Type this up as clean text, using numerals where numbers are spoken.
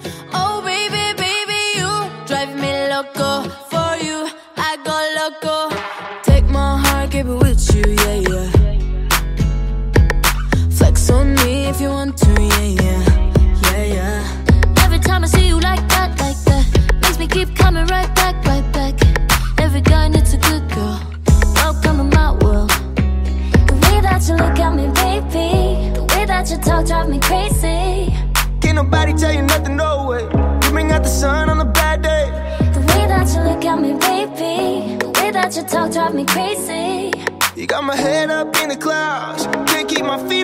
Oh baby, baby, you drive me loco. For you, I go loco. Take my heart, keep it with you, yeah, yeah. Flex on me if you want to, yeah, yeah. Yeah, yeah. Every time I see you like that, makes me keep coming right back, right back. Every guy needs a good girl. Welcome to my world. The way that you look at me, baby, the way that you talk drive me crazy. Can't nobody tell you nothing, no way. You bring out the sun on a bad day. The way that you look at me, baby, the way that you talk drive me crazy. You got my head up in the clouds, can't keep my feet